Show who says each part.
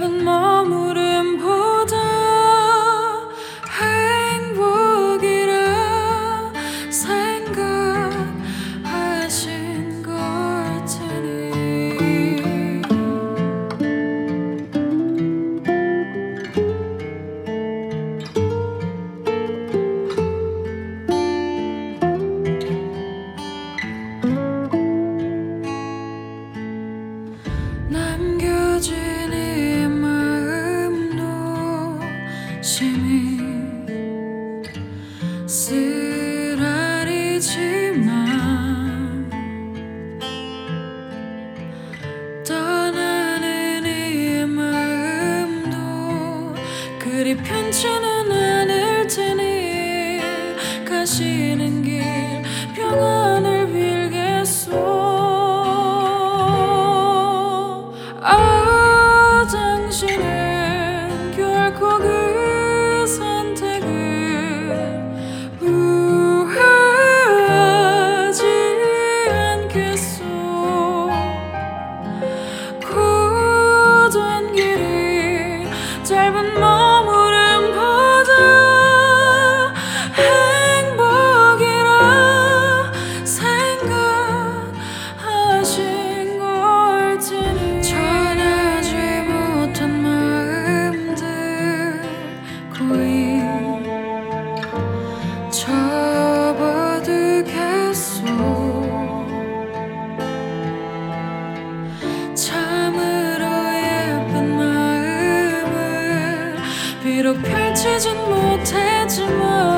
Speaker 1: 짧은 머무름보다 행복이라 생각하신 걸 테니 남겨진 이 마음도 심히 쓰라리지만 떠나는 이 마음도 그리 편치는 않을 테니 가시는 길 평안을 빌겠소. 당신은 결코 그 선택을 후회하지 않겠소. 고된 길이 짧은 머무름보다 행복이라 생각하신 걸 테니 전하지 못한 마음들 고이 접어두겠소. 참으로 예쁜 마음을 비록 펼치진 못했지만